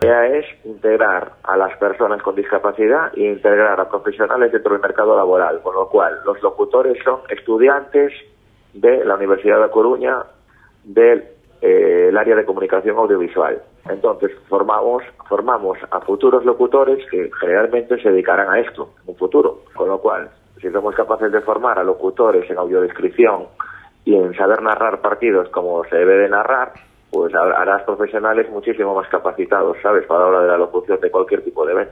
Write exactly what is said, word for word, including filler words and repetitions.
La idea es integrar a las personas con discapacidad e integrar a profesionales dentro del mercado laboral, con lo cual los locutores son estudiantes de la Universidad de La Coruña del eh, el área de comunicación audiovisual. Entonces formamos formamos a futuros locutores que generalmente se dedicarán a esto en un futuro, con lo cual si somos capaces de formar a locutores en audiodescripción y en saber narrar partidos como se debe de narrar, pues harás profesionales muchísimo más capacitados, ¿sabes?, para la hora de la locución de cualquier tipo de evento.